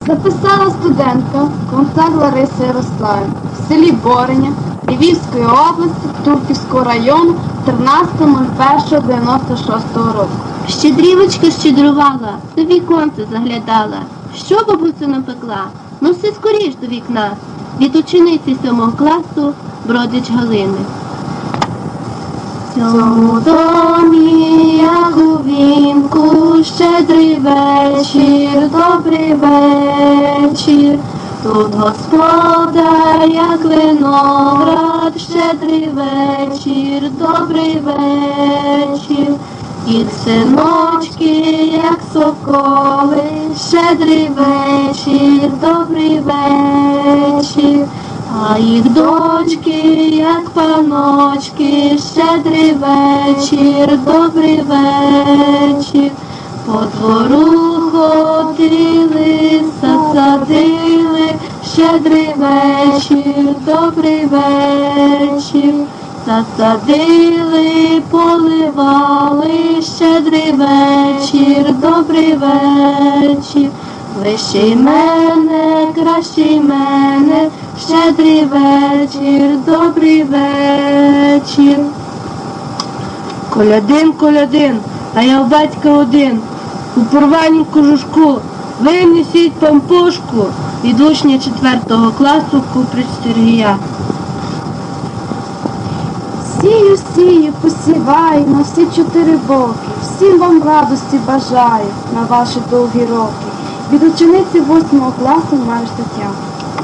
Записала студентка концерт Лариси Ярославівни в селі Бореня Львівської області Турківського району 13.01.96 року. Щедрівочка щедрувала, до віконця заглядала. Що бабуся напекла? Ну все скоріш до вікна. Від учениці 7 класу Бродич Галини. Цьому домі, як у вінку, щедрий вечір, добрий вечір. Тут господар, як виноград, щедрий вечір, добрий вечір. І синочки, як соколи, щедрий вечір, добрий вечір. А їх дочки, як паночки, щедрий вечір, добрий вечір. По двору ходили, садили, щедрий вечір, добрий вечір. Засадили, поливали, щедрий вечір, добрий вечір. Вищий мене, кращий мене, щедрий вечір, добрий вечір. Колядин, колядин, а я в батька один. У порванім кожушку винесіть пампушку від учня 4 класу Куприч Сергія. Сію, сію, посіваю на всі 4 боки. Всім вам радості бажаю на ваші довгі роки. Від учениці 8 класу Мариш Тетяна.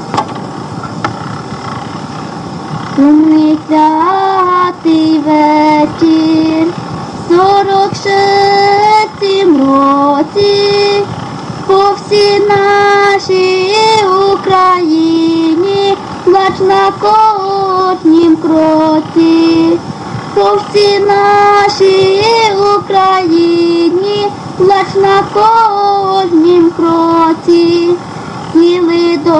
Сумний святий вечір, 46-м році, по всій нашій Україні, плач на кожнім кроці. По всій нашій Україні, плач на кожнім кроці. Сіли до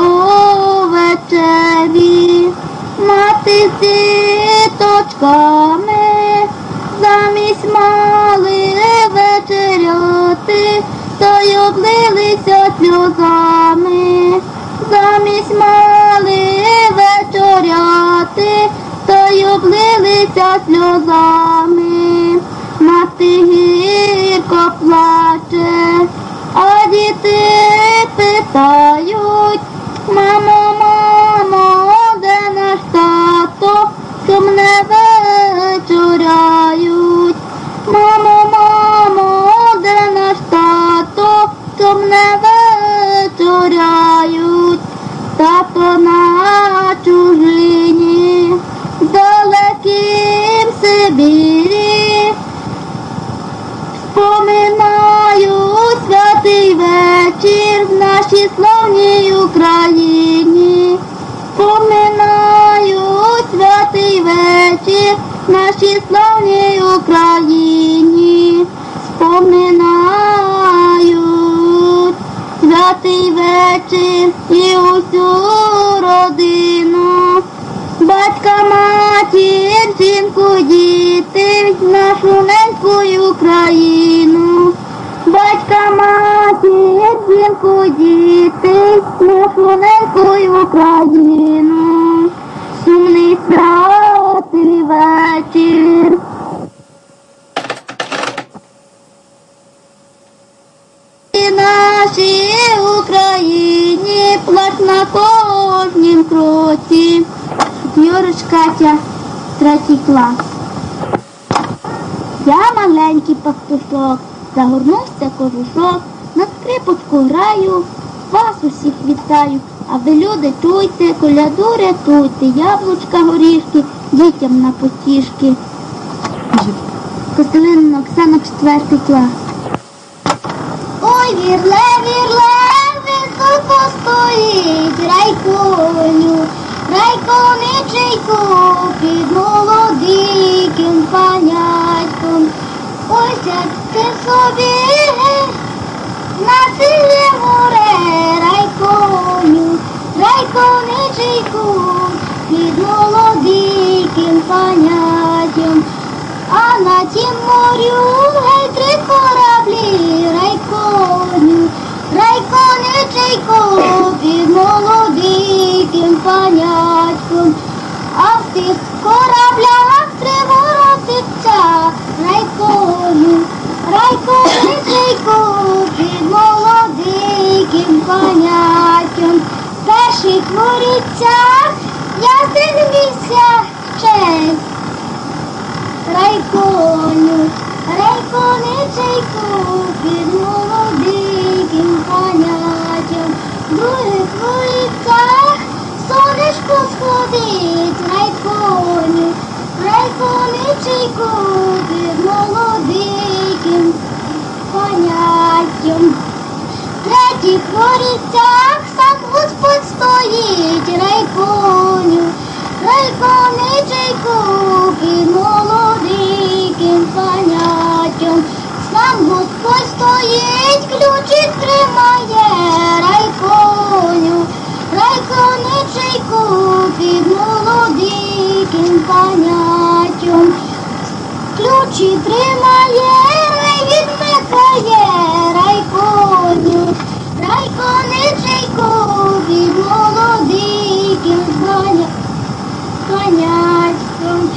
вечері мати з діточками, замість мали вечеряти, та й облилися сльозами. Замість мали вечеряти, та й облилися сльозами. Мати гірко плаче, а діти питають: мамо, мамо, де наш тато, що мене вечоряють? Мамо, мамо, де наш тато, що мене вечоряють? Тато на чужині, в далекім Сибірі. Вспоминаю святий вечір в нашій славній Україні. Вспоминаю святий вечір в нашій славній Україні. Вспоминаю святий вечір і усю родину. Батька, матір, жінку, діти, нашу неньку Україну. Батька, матір, жінку, діти, нашу неньку Україну. Сумний святий вечір. І нашій Україні, плач на кожнім кроці. Юрич Катя, 3 клас. Я маленький пастушок, загорнувся кожушок, на скрипочку граю, вас усіх вітаю. А ви, люди, чуйте, коляду рятуйте, яблучка, горішки, дітям на потішки. Костелинна Оксана, 4 клас. Ой, вірле, вірле, високо стоїть райконю, райконичейку під молодиким панятьком. Ой, сядьте собі на синє море, райконю, райконичейку під молодиким паняттям. А на тім морю гей 3 кораблі, райконю, райконичейку тих кораблях триворотиться райкою, райко під молодиким коняттям. В перших воріцях ясен місяць, райконю, райконичейку під молодиким коняттям. В других воріцях сонечко сходить, райконю, райконичейку під молодиким коняттям. В третіх воріцях сам Господь стоїть, райконю, райконичейку під молодиким коняттям. Сам Господь стоїть, ключик тримає, райконю, райконичейку під молодиким коняттям. Ключі тримає, рай відмикає, райконю, райконичейку під молодиким коняттям.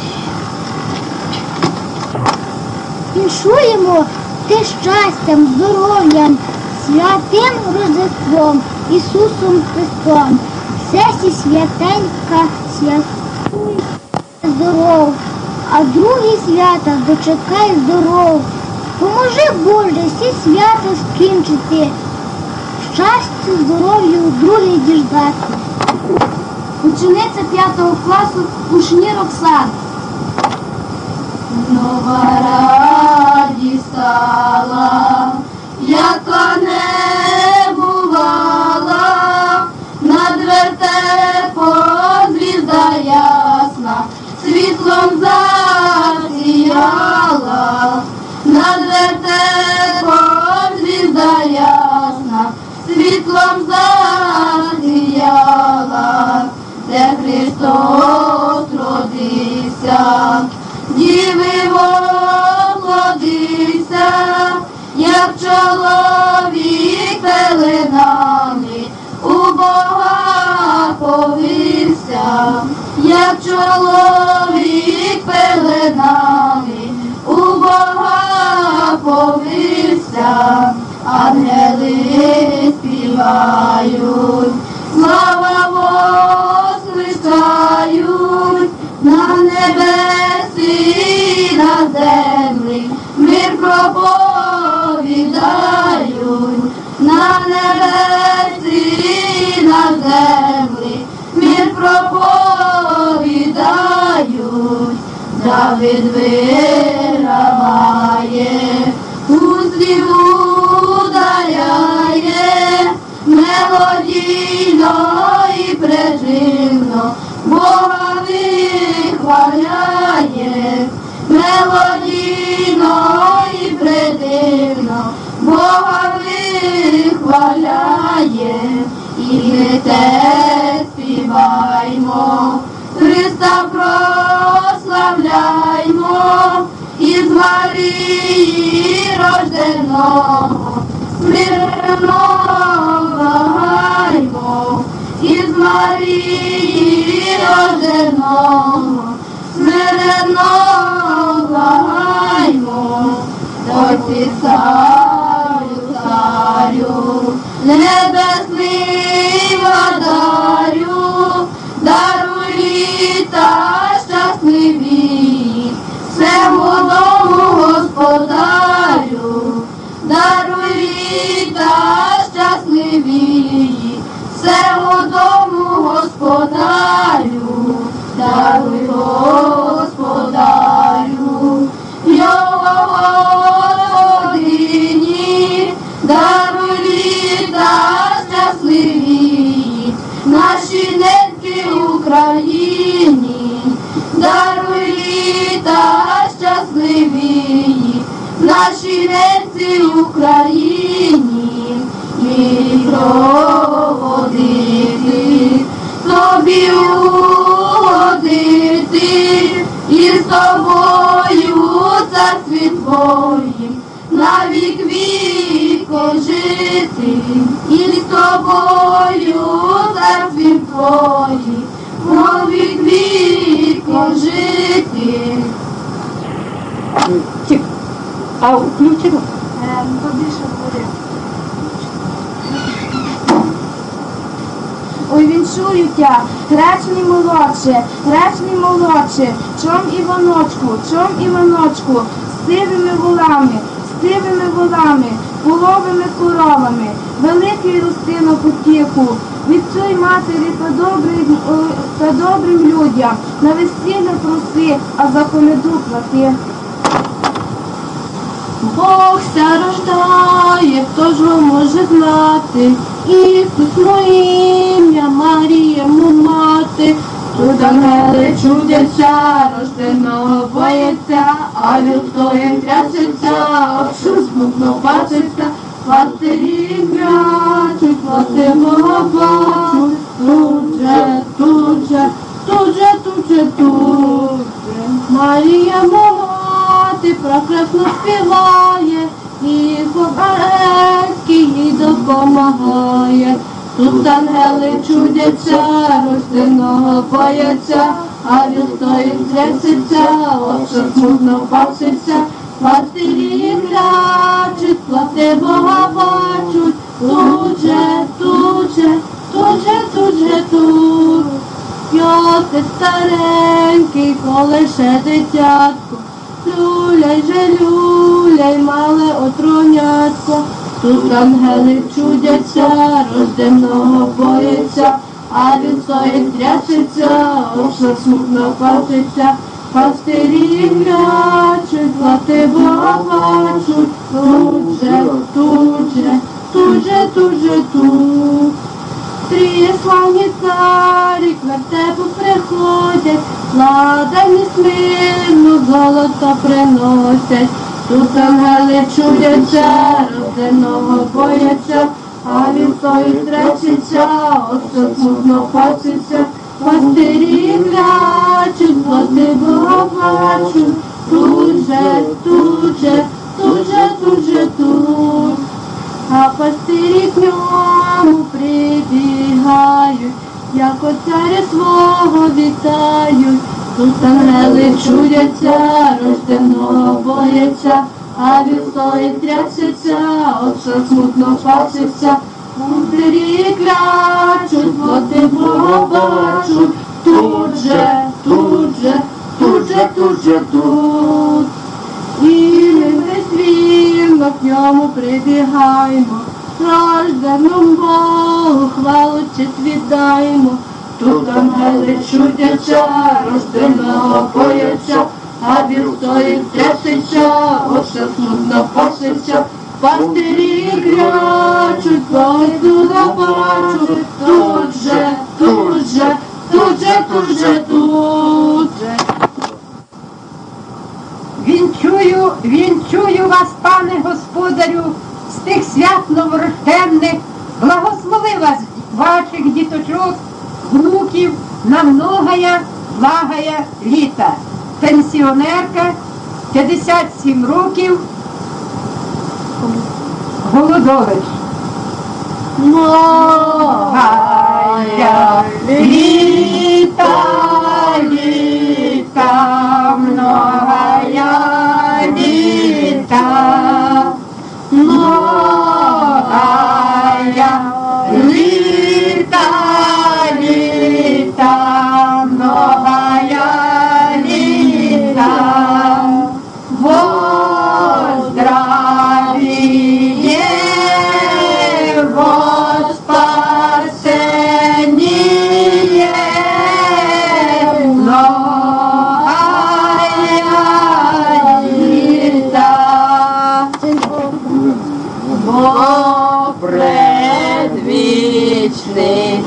Віншуємо ти щастям, здоров'ям, святим Рождеством, Ісусом Христом. Сесі святенька, святуй здоров, а другі свята дочекай здоров. Поможи, Боже, всі свята скінчити, щастя, здоров'ю другий діждати. Учениця 5 класу Кушнір Оксана. Нова радість стала, яка не бувала, над вертепом звізда ясна, світлом засіяла, над вертепом звізда ясна, світлом засіяла, де Христос родився. Діви молодився, як чоловік пеленами, у Бога повився, як чоловік пеленами, у Бога повився, ангели співають, слава возвеличають, на небесі, на землі, мир проповідають, на небесі, на землі, мир проповідають. Давид вираває, гуслі ударяє, мелодійно і приживно Бога вихваляє, мелодійно і придивно Бога вихваляє, і ми те співаймо, Христа прославляймо, із Марії рожденого, смиренно благаймо, із Марії рожденого, смиренно благаймо. Ой, царю, царю, небесний владарю, даруй літа щасливі, всему дому господарю, даруй літа щасливі, всему дому господарю, даруй господарю, його господині, даруй літа щасливі, А включено? Побільше буде. Ой, віншую тя, гречний молодше, чом Іваночку, з сивими волами, половими коровами, великий рости на потіку, відцюй матері та добрим людям, на весілля проси, а за коляду плати. Бог ся рождає, хто ж його може знати? Ісус моє ім'я, Марія му мати. Тут ангели чудяться, рожденого боїться, а віл стоїть трясеться, що смутно бачиться, пастирі грачуть, властивого бачуть, тут же. Марія мати прекрасно співає, і Ангельський їй допомагає. Тут ангели чудяться, рожденого бояться, а він стоїть трясеться, що смутно бачиться, пастирі грачуть, властивого бачуть, тут же. Йосип старенький, колише дитятко, люляй, мале отронятко. Тут ангели чудяться, рожденого боїться, а він стоїть трясеться, що смутно бачиться, пастирі грачуть, властивого бачуть, тут же. Три славні царі к вертепу приходять, ладані смирну золото приносять. Тут ангели чудяться, рожденого бояться, а він стоїть трясеться, що смутно бачиться, пастирі грачуть, властивого бачуть, тут же. А пастирі к ньому прибігають, як от царя свого вітають. Тут ангели чудяться, рожденого бояться, а він стоїть трясеться, що смутно бачиться, пастирі кричать, властивого бачуть, тут же. І ми весь вірно к ньому прибігаємо, рожденому Богу хвалу честь віддаємо. Тут ангели чудяться, рожденого бояться, а він стоїть трясеться, що смутно бачиться, пастирі кричать, Ісуса бачуть, тут же. Вінчую вас, пане господарю, з тих свят новорожденних, благослови вас, ваших діточок, внуків, на многая, благая літа. Пенсіонерка, 57 років, Голодович. Многая літа, многая літа, многая літа, многая літа, во здравие, во спасение, Бог предвічний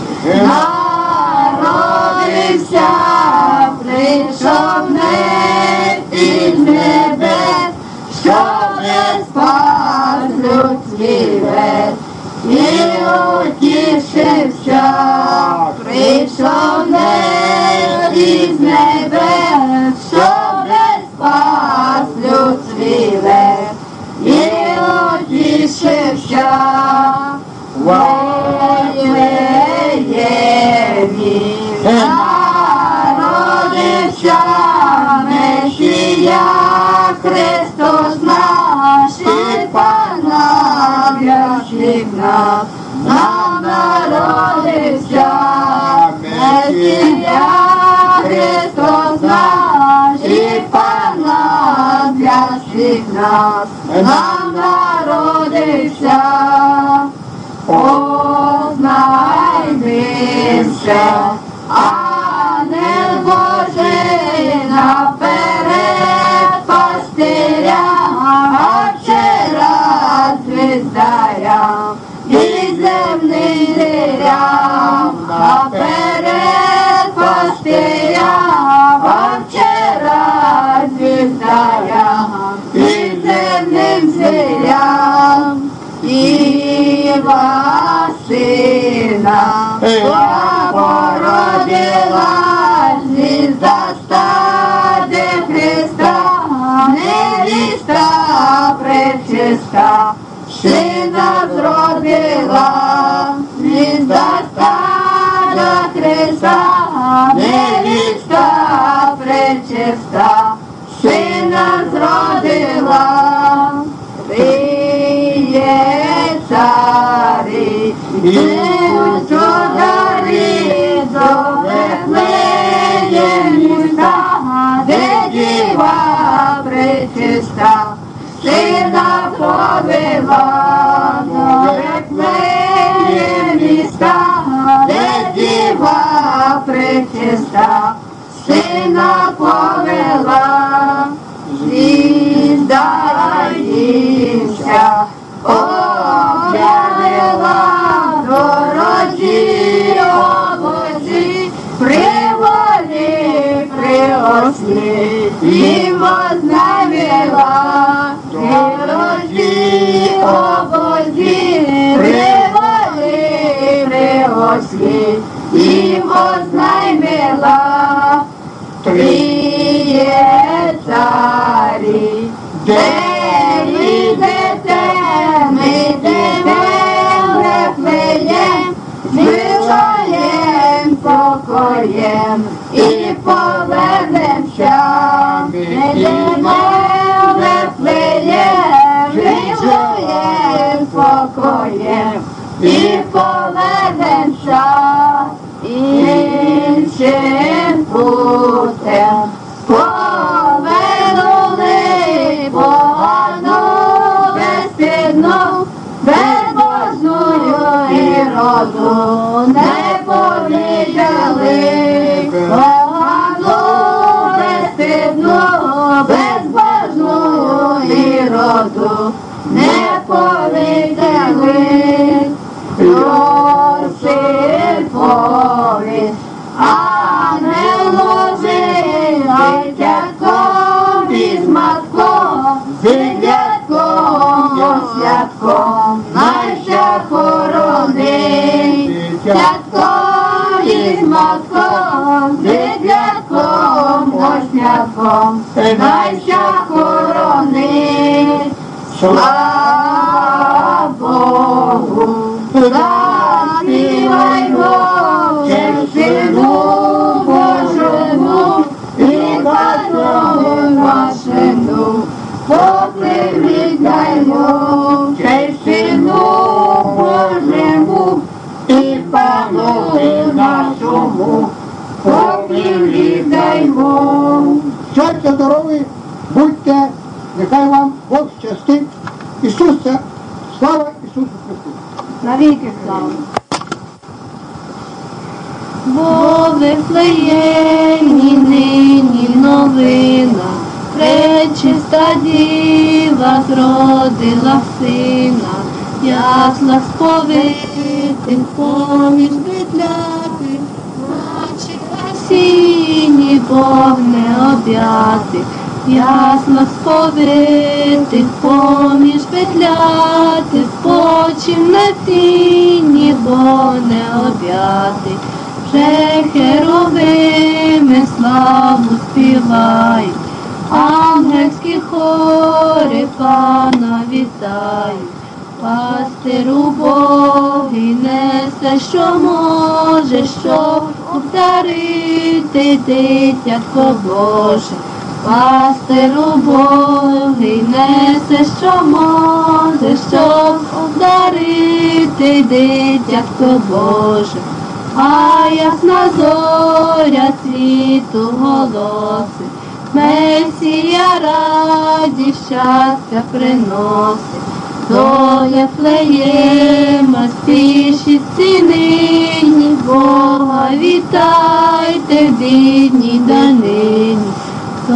народився, прийшов не із небес, щоб спас людський весь, і утішився, прийшов не із небес, щоб спас людський весь. І утішився в Вифлеємі, народився Месія Христос наш. нас, нам народився Месія Христос наш, і Пан для всіх нас, нам народився. Познайдися, ангел Божий наперед пастиря, а вчора звіздарям і земним зірям, наперед пастиря, а вчора звіздарям і земним зірям. Діва сина породила, звізда стади Христа, невіста пречиста, сина зродила, звізда стада Христа, невіста пречиста, сина зродила. Царі, чударі, до Вифлеєм міста, де діва пречиста, сина повела, до Вифлеєм міста, де діва пречиста, сина повела, звізда їмся, об'явила дорожі області, приволі, приослі, і вознавила дорожі області, приволі, приослі, і вознавила. Тріє царі, де йдете, ми йдемо Вифлеєм, змилуєм покоєм і повернемся. Ми йдемо Вифлеєм, змилуєм покоєм і повернемся. Іншим путем повернули погану безстидну, безбожною іроду не повідали. Погану безстидну, безбожною іроду не повідали. Йосипові ангел ложив, дитятком із матком, дитятком освятком, найся хоронить. Дитятком із матком, дитятком освятком, найся хоронить. Слава Богу! Заспіваймо Сину Божому і Пану вашому, поклик віддаймо Сину Божому і Пану нашому, поклик віддаймо. Щастя, здорові, будьте, нехай вам Бог щастить. Ісусе, слава Ісусу Христу! Навіки слава. Бо в Вифлеємі нині новина, пречиста діва зродила сина, ясла сповити поміж бедляти, наче осінні вогне об'яти, ясла сповити поміж бедляти, почим на тіні вогне об'яти. Вже херовими славу співають, ангельські хори Пана вітають. Пастиру Богий несе, що може, щоб обдарити дитятко Боже. Пастиру Богий несе, що може, щоб одарити дитятко Боже. А ясна зоря світу голосить, Месія радість, щастя приносить. До Вифлеєма спішіть всі нині, Бога вітайте в бідній данині. До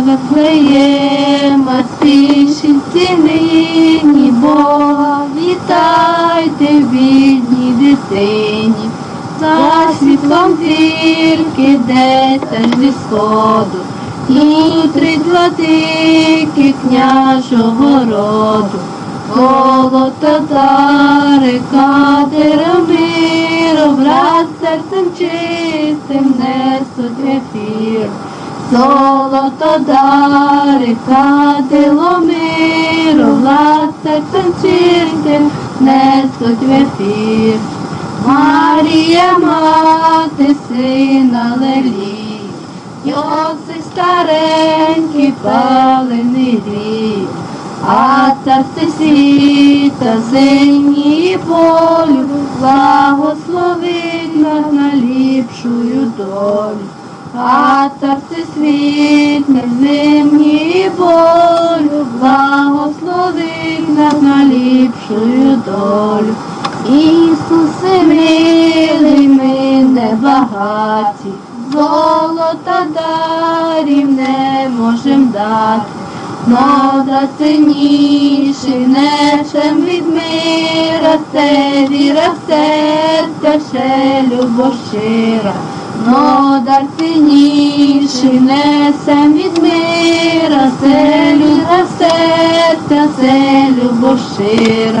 Вифлеєма спішіть всі нині, Бога вітайте в бідній дитині. За світлом зірки десь зі сходу, і владики княжого роду. Золото дари кадиром миру, враз серцем чистим несуть ефір. Золото дари кадило миру, враз серцем чистим несуть ефір. Марія, мати сина Лелії, Йосип старенький палений грій. А царство світа, зимні полю, благословить нас на ліпшую долю. А царство світа, зимні полю, благословить нас на ліпшую долю. Ісусе милий, ми небагаті, золота дарів не можем дати. Но цінніший нечем від мира, це віра в серця, ще любов щира. Но цінніший несем від мира, це віра в серця, це любов щира.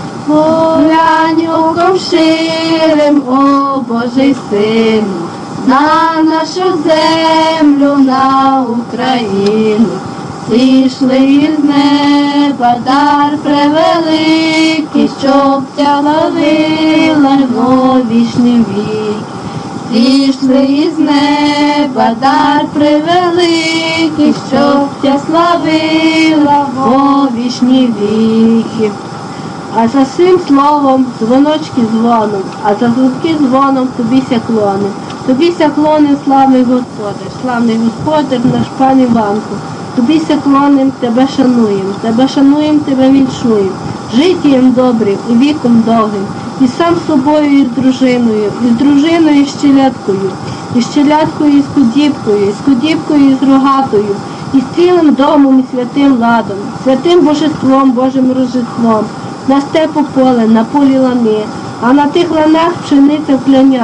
Глянь оком ширим, о Божий Сину, на нашу землю, на Україну. Зійшли із неба дар превеликий, щоб тя ловила во вічні віки. Зійшли із неба дар превеликий, щоб тя славила во вічні віки. А за цим словом дзвоночки дзвоном, а за звуки дзвоном тобіся клоним. Тобіся клоним, славний Господар, наш пан Іванко. Тобіся клоним, тебе шануєм, тебе віншуєм, життям добрим і віком довгим, і сам собою, і з дружиною, і щеляткою, і з худібкою, і з рогатою, і з цілим домом, і святим ладом, святим божеством, Божим рождеством, на степу поле, на полі лани, а на тих ланах пшениця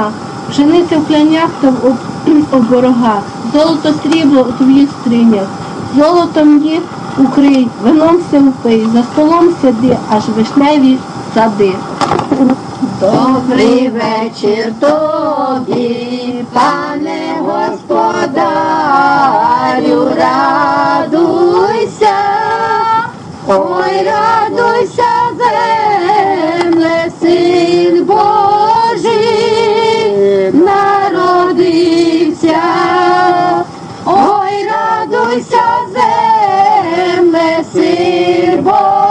в клянях та в оборогах, золото срібло у твоїх скринях. Золотом їх укрий, вином се упий, за столом сяди, аж вишневі сади. Добрий вечір тобі, пане господарю, радуйся, ой, радуйся, земле, син Божий народився. Ой, радуйся, земле, син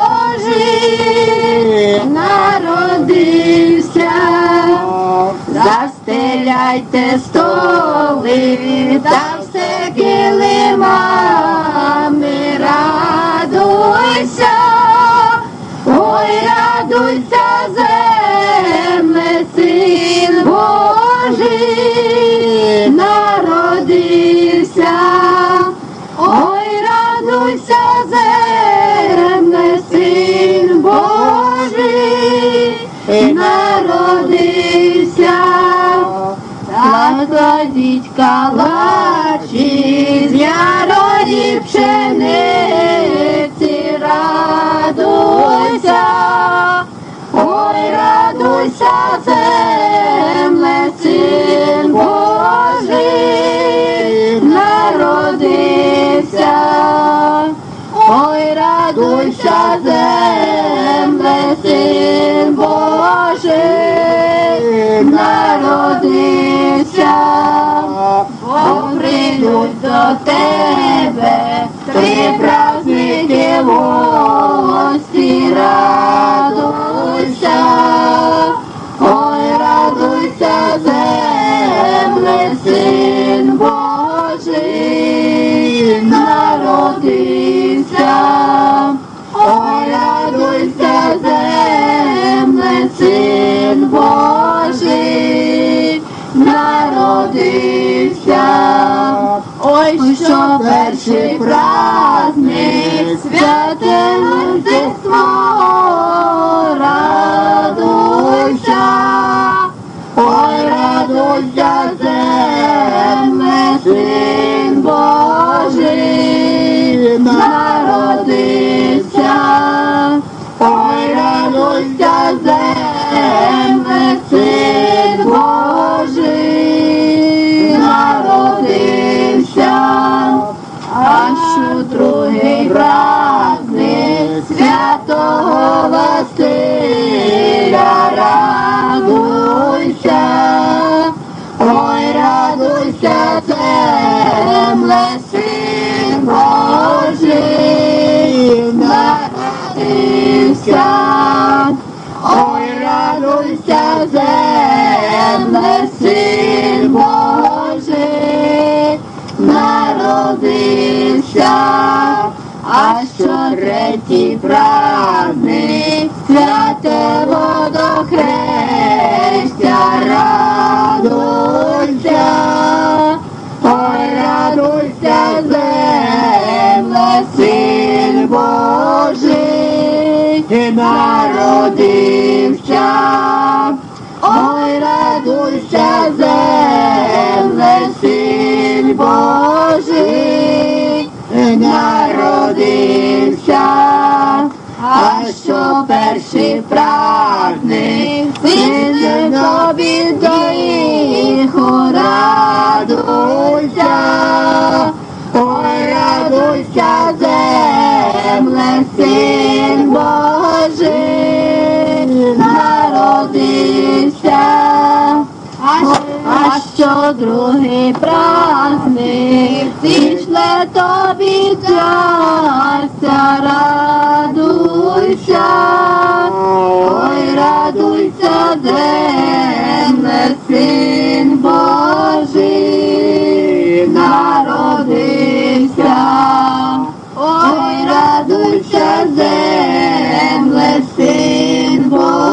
Божий народився. Застеляйте столи та все килимами, радуйся. Ой, радуйся, земле, син Божий народився. Ой, радуйся, земле, син Божий народився. Закладіть калачі з ярої пшениці, радуйся. Ой, радуйся, земле, син Божий народився. Ой, радуйся, земле, син Божий народився. прийдуть до тебе, три праздники в гості, радуйся, ой, радуйся, земле, Син Божий народився, ой, радуйся, земле, Син Божий народився. Ой, що перший праздник, святе Рождество, радуйся, ой, радуйся, земле, Син Божий народився, ой, радуйся, земле, Син Божий народився. А що другий праздник, святого Василя, радуйся, ой, радуйся, земле, Син Божий народився, ой, радуйся, земле, Син Божий народився. А що третій праздник, святе водохрестя, радуйся, ой, радуйся, земле, Син Божий народився, ой, радуйся, земле, Син Божий народився. А що перший праздник, Син тобі доїху, радуйся, ой, радуйся, земле, Син Божий народився. А що другий праздник, зійшле тобі щастя, радуйся, ой, радуйся, земле, Син Божий народився, ой, радуйся, земле, Син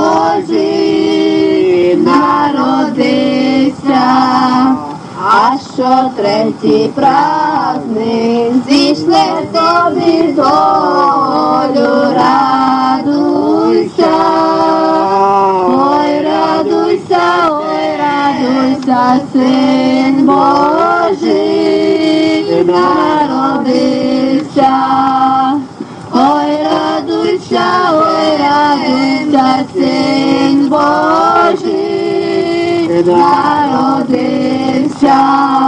Божий народився. А що третій праздник, зійшле тобі долю, радуйся, ой, радуйся, ой, радуйся, Син Божий народився, ой, радуйся, Син Божий народився.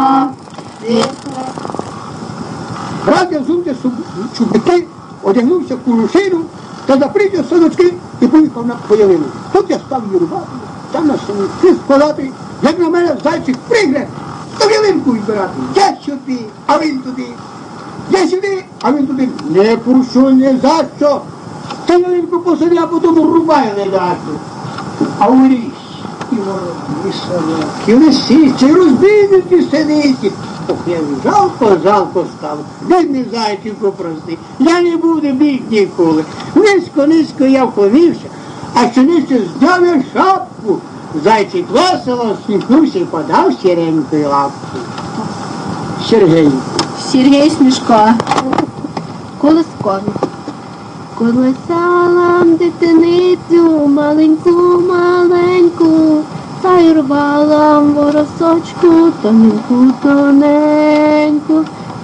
Радя взувся чубити, одягнувся в курушину та запрягся садочки і поїхав на появину. Тут я став юрбати, там на самі складати, як на мене зайчик пригне, то ялинку відбирати. Я сюди, а він туди. Я сюди, а він туди. Не прушу, не за що. Та ялинку посади, а потім рубає не дати. А у ліс і ворони, і собаки, і лисиці, і розбійники сидиці. Ох, я жалко стало. Дай мені зайчику прости. Я не буду біг ніколи. Низько я вклонився, а що нижче зняв я шапку. Зайчик весело всміхнувся і подав сіренькою лапку. Сергій Смішко. Колискові. Колесала дитиницю маленьку, та й рвала воросочку тоненьку.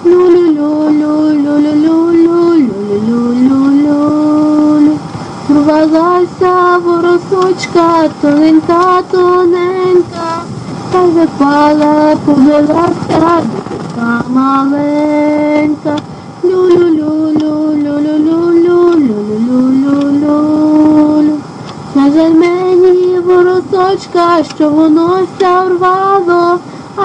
Лю-лю-лю-лю-лю-лю-лю-лю-лю-лю-лю. Рвалася воросочка тоненька, та й випала, побилася дитинка маленька. Лю-лю-лю-лю-лю-лю-лю-лю-лю-лю-лю. На жаль мені воросочка, що воно ся рвало, а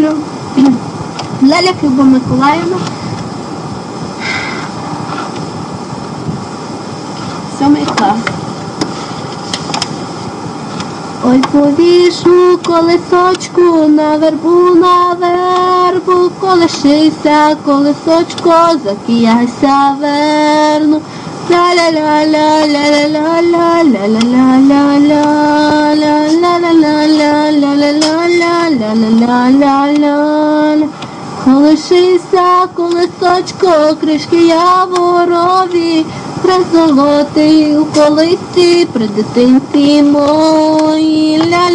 лю-лю-лю. Леля Люба Миколаївна. 7 клас. Ой, повішу колесочку на вербу, колешися, колесочко, закияйся верну. Колишися, колесочко, кришки яворові, призолотий у колисці при дитинці моїй.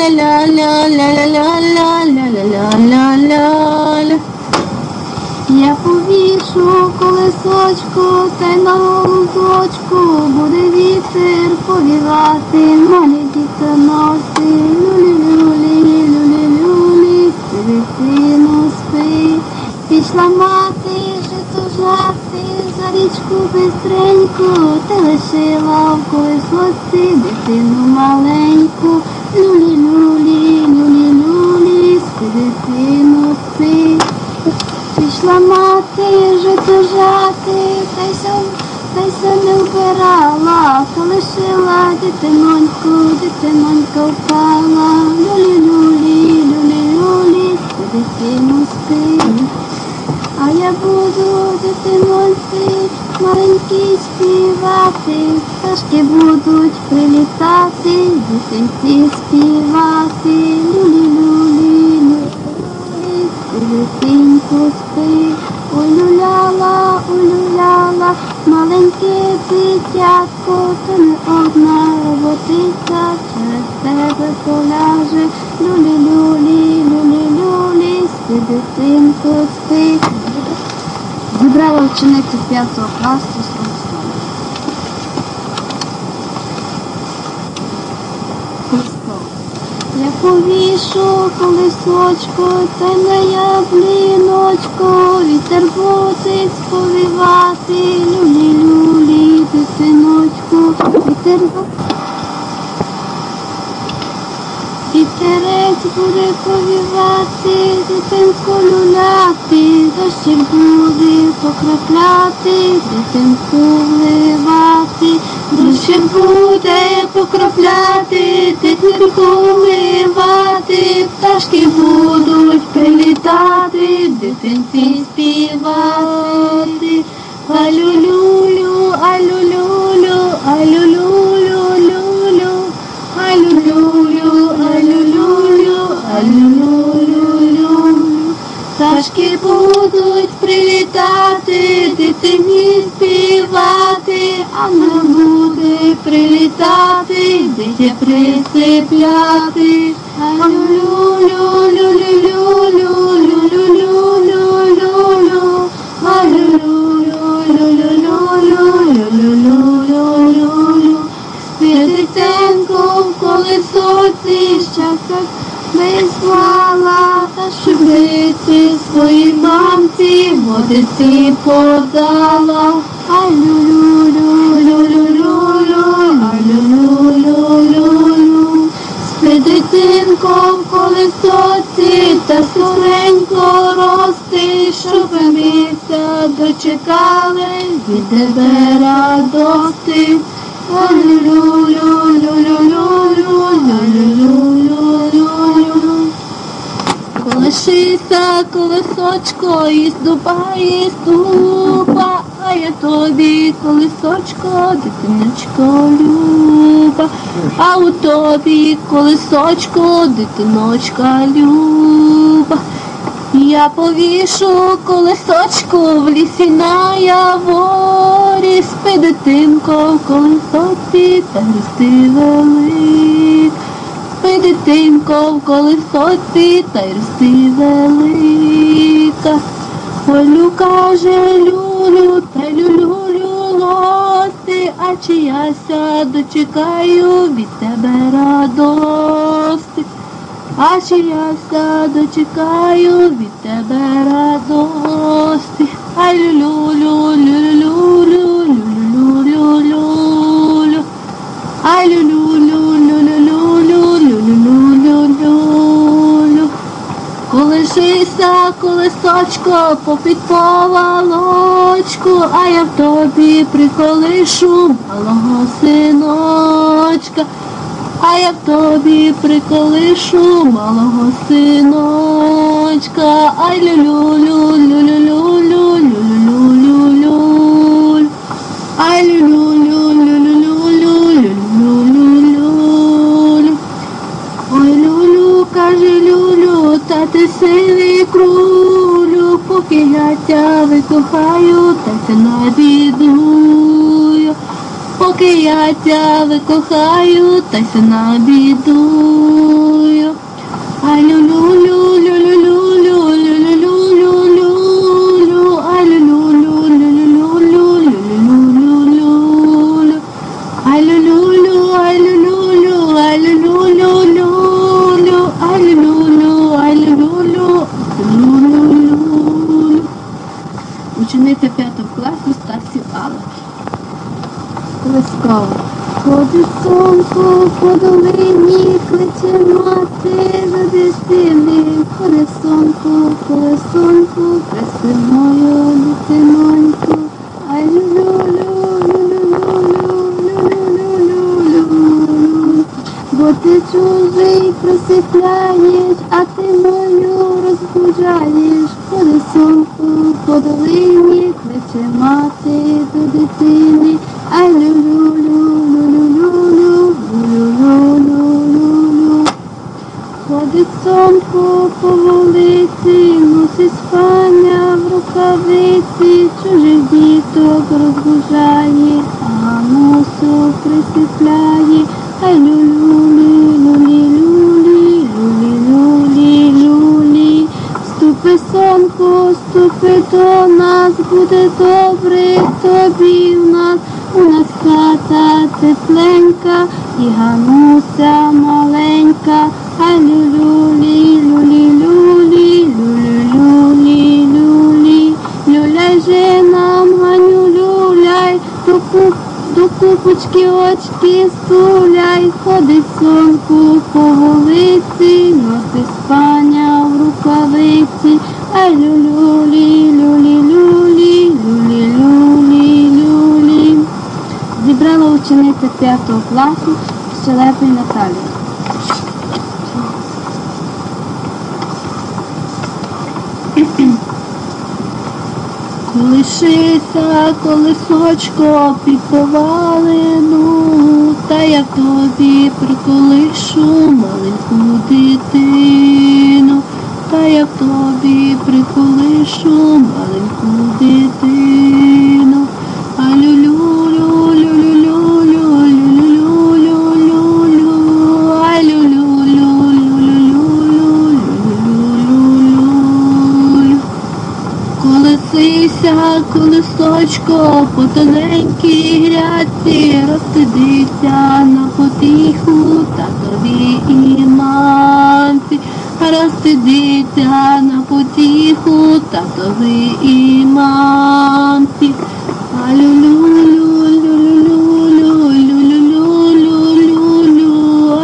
Ля-ля-ля-ля-ля-ля-ля-ля-ля-ля-ля-ля. Я повішу колесочку, та й на лузочку буде вітер повівати, малі дітоноси, люлі-люлі, люлі-люлі, спи, дитино, спи. Пішла мати жито жати, за річку бистренько, та лишила в колесоці дитину маленьку, люлі-люлі, люлі-люлі, спи, дитино, спи. Пішла мати жито жати, та й се не вбирала, то лишила дитиноньку, дитинонька впала, люлі-люлі, люлі-люлі, спи, дитину, спи. А я буду дитиноньці маленькій співати, пташки будуть прилітати, дитинці співати, люлі-люлі, люлі-люлі, спи, дитинку, спи. Ой, люляла, маленьке дитятко, то не одна роботиця через тебе поляже, люлі-люлі, люлі-люлі, спи, дитинко, спи. Зібрала ученицю 5 класу Я повішу колесочко, та й на ябліночко, вітер буде сповівати, люлі-люлі, дитиночку, вітерець буде повівати, дитинку люляти, дощик буде покрапляти, дитинку вливати, дощик буде покрапляти, дитинку вливати, пташки будуть прилітати, дитинці співати. Алю-лю-лю, алю-лю-лю, алю-лю-лю-лю-лю, алю-лю-лю, алю-лю-лю, алю-лю-лю-лю. Пташки будуть прилітати, дитині співати, а не буде прилітати, дитя присипляти. Алю-лю-лю-лю-лю-лю-лю-лю-лю-лю-лю, алю-лю-лю-лю-лю-лю-лю-лю. Дитинко в колесоці щастя вислала, та шубиці своїй мамці водиці подала. Алю-лю-лю-лю-лю-лю-лю-лю. Спи, дитинко в колесоці, та скоренько рости, щоб місця дочекали від тебе радости. Алю-лю-лю-лю-лю-лю-лю-лю-лю-лю-лю. Колишися, колесочко, із дуба, із дуба, а я тобі колесочко, дитиночко люба, а у тобі колесочко, дитиночка люба. Я повішу колесочку в лісі на яворі, спи, дитинко, в колесоці, та рости велик. Спи, дитинко, в колесоці, та й рости велика. Ой, каже люлю, та люлю лоси, а чи яся дочекаю від тебе радости. А чи яся дочекаю від тебе радости. Ай лю-лю-лю-лю-лю-лю-лю-лю-лю-лю-лю. Ай лю-лю-лю-лю-лю-лю-лю-лю-лю. Колишися, колесочко, попід повалочку, а я в тобі приколишу малого синочка. А я в тобі приколишу малого синочка. Ай лю-лю-лю-лю-лю-лю-лю-лю-лю-лю-лю. Ай лю-лю-лю-лю-лю-лю-лю-лю-лю. Ой, люлю, каже люлю, та ти сивий крулю, поки я тя викохаю, та се набідую. Поки я тя викохаю, та се набідую. Ай лю-лю-лю-лю-лю-лю-лю-лю-лю-лю-лю. Ай лю-лю-лю-лю-лю-лю-лю-лю-лю-лю. Ай лю-лю-лю, ай лю-лю-лю, ай лю-лю-лю-лю-лю. Ай лю-лю-лю, ай лю-лю-лю, лю-лю-лю. Учениця 5 класу Стасів Алла. Колискова. Ходить сонко по долині, кличе мати за дитини. Ходить сонко, красти мою дитиноньку. Ай лю-лю-лю-лю-лю-лю-лю-лю-лю. Бо ти чужий просипляєш, а ти мою розбуджаєш. Ходить сонко по долині, кличе мати до дитини. Ай лю-лю-лю-лю-лю-лю-лю-лю-лю-лю. Ходить сонко по вулиці, носить спання в рукавиці, чужих діток розбужає, а носу присипляє. Ай лю-лю-лю-лю-лю-лю-лю-лю-лю-лю. Ступи, сонко, ступи до нас, буде добре тобі в нас. У нас хата тепленька і Гануся маленька. Ай люлю-лі-люлі-люлі-люлі-люлі. Люляй же нам, Ганю, люляй, до купочки очки стуляй. Ходить сонку по вулиці, носить спання в рукавиці. Ай люлю-лі-люлі-люлі-люлі-люлі. Зібрала учениця 5 класу Щелепи Наталія. Колишися, колесочко, під повалину, та я тобі приколишу маленьку дитину. Та я тобі приколишу маленьку дитину. А лю-лю-лю-лю-лю-лю-лю-лю-лю-лю-лю. А лю-лю-лю-лю-лю-лю-лю-лю. Колесися, колесочко, по тоненькій грядці, розсидиться на потіху татові і мамці. Розсидиться на потіху татові і мамці. А лю-лю-лю-лю-лю-лю-лю-лю-лю-лю-лю. А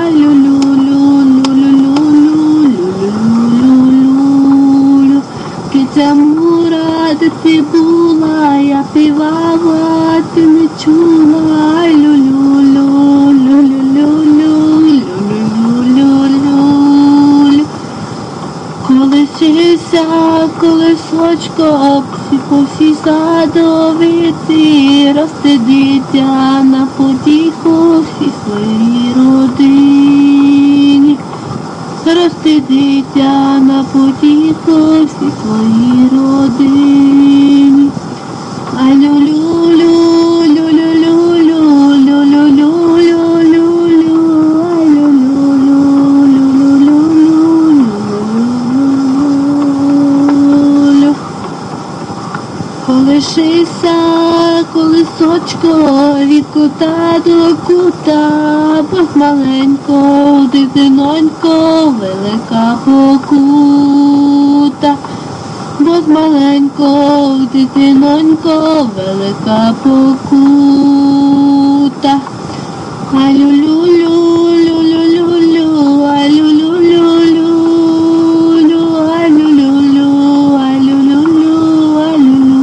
лю-лю-лю-лю-лю-лю-лю-лю. Киця мура, де ти була, я півала, ти не чула. Ай лю-лю-лю-лю-лю-лю-лю-лю-лю. Колесися, Колишися, колесочко, по всій садовиці, росте дитя на потіху всій своїй родині. Росте дитя на потіху всій своїй родині. Ай лю-лю-лю, лю-лю-лю-лю, лю-лю-лю-лю-лю-лю, ай лю-лю-лю, лю-лю-лю-лю-лю-лю. Колишися, колесочко, від кута до кута, бо маленько, дитинонько, велика покута. Бо маленько, дитинонько, велика покута. Ай лю-лю-лю, лю-лю-лю-лю, ай лю-лю-лю-лю, ай лю-лю-лю, ай лю-лю-лю, ай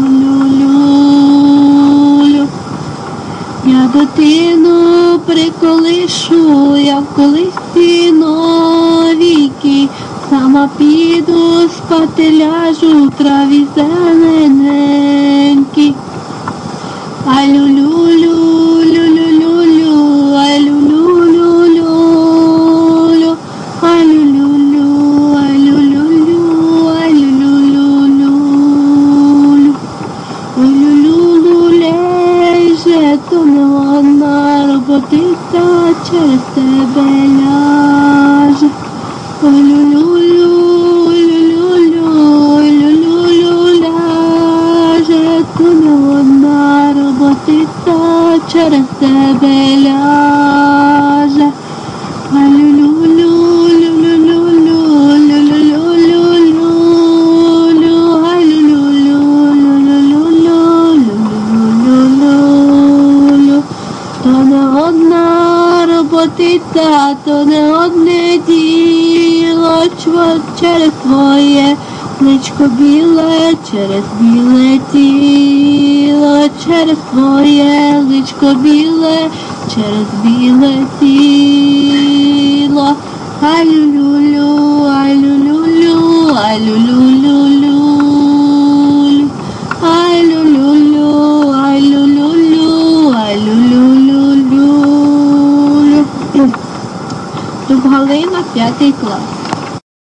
лю-лю-лю-лю. Я дитину приколишу, я в колисці новіки, сама піду спати ляжу в траві зелененькій. Ай лю-лю-лю, лю-лю-лю-лю, ай лю-лю-лю-лю-лю, ай лю-лю-лю, ай лю-лю-лю, ай лю-лю-лю-лю. Ой лю-лю-лю леже, то не вона роботиться, через тебе ляже. Ой лю-лю-лю, лю-лю-лю, лю-лю-лю ляже, то не вона роботиться, через тебе ляже. Ой лю-лю-лю, лю-лю-лю-лю, лю-лю-лю-лю-лю, ай лю-лю-лю, лю-лю-лю-лю, лю-лю-лю-лю. То не одна роботиця, то не одне діло, через твоє личко біле, через біле тіло, через твоє личко біле, через біле тіло. Ай лю-лю-лю, ай лю-лю-лю, ай лю-лю-лю-лю, ай лю-лю-лю, ай лю-лю-лю, ай лю-лю-лю-лю. Дуб Галина, 5 клас.